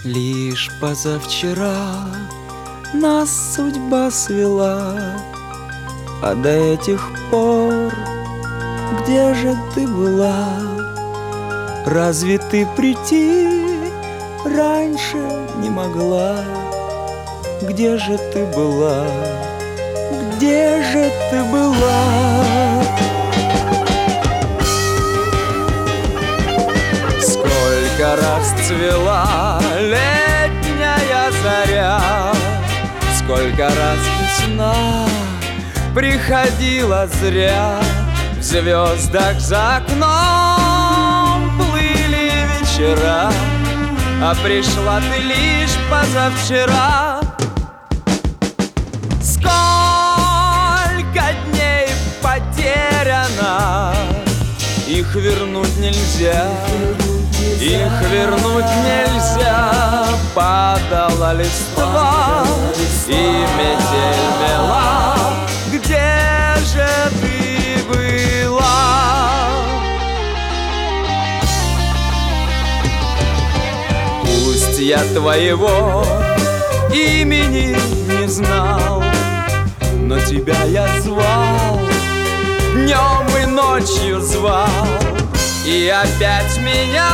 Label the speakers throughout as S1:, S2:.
S1: Лишь позавчера нас судьба свела, а до этих пор где же ты была? Разве ты прийти раньше не могла? Где же ты была? Где же ты была? Сколько раз цвела летняя заря, сколько раз весна приходила зря. В звездах за окном плыли вечера, а пришла ты лишь позавчера. Сколько дней потеряно, их вернуть нельзя, их вернуть нельзя. Падала листва и метель мела. Где же ты была? Пусть я твоего имени не знал, но тебя я звал, днем и ночью звал. И опять меня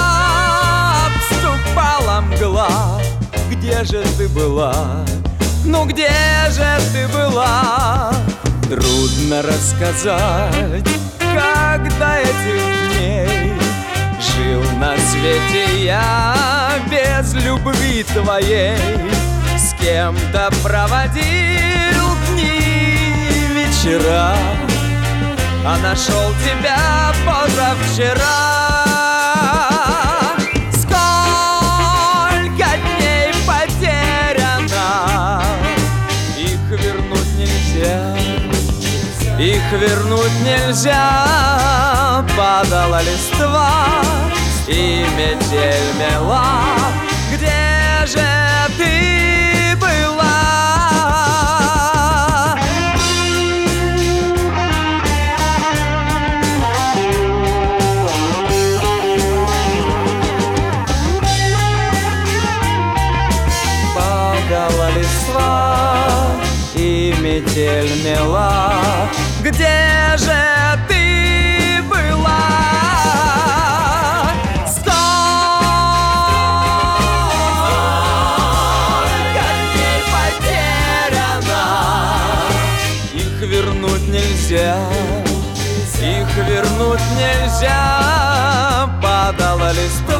S1: обступала мгла. Где же ты была? Ну где же ты была? Трудно рассказать, как до этих дней жил на свете я без любви твоей. С кем-то проводил дни, вечера, а нашел тебя позавчера. Сколько дней потеряно, их вернуть нельзя, их вернуть нельзя. Падала листва и метель мела. Где же ты была? Падала листва и метель мела. Где же ты была? Сколько дней потеряно, их вернуть нельзя, их вернуть нельзя. Падала листва